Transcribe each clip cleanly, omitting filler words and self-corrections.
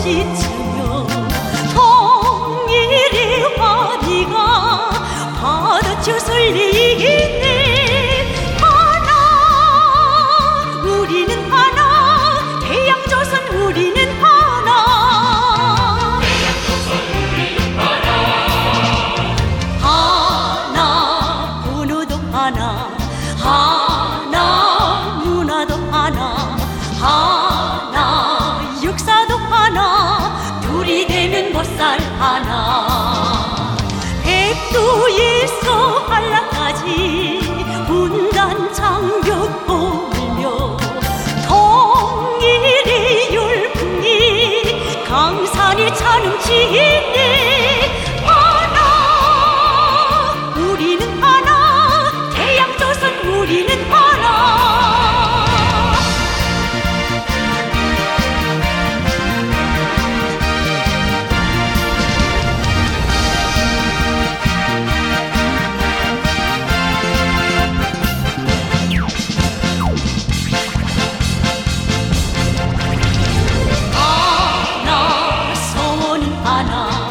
부르짖으며 통일의 화리가 받아쳐 설레이네. 하나 우리는 하나, 대양조선 우리는 하나. 대양조선 우리는 하나. 하나 번호도 하나, 하나 문화도 하나, 하나 역사도 하나, 둘이 되면 못 살 하나. 백두에서 한라까지 분단 장벽 오르며 통일의 열풍이 강산에 차넘치네. 하나 우리는 하나, 대양조선 우리는 하나. 하나 서원은 하나,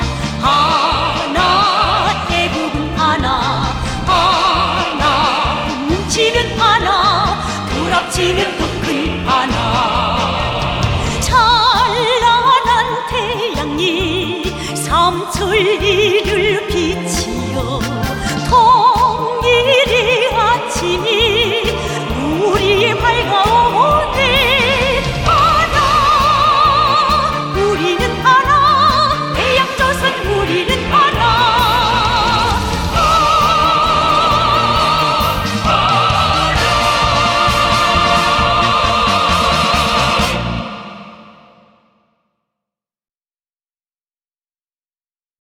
하나 애국은 하나, 하나 뭉치면 하나, 불합치면 더 큰 하나. 찬란한 태양이 삼천리를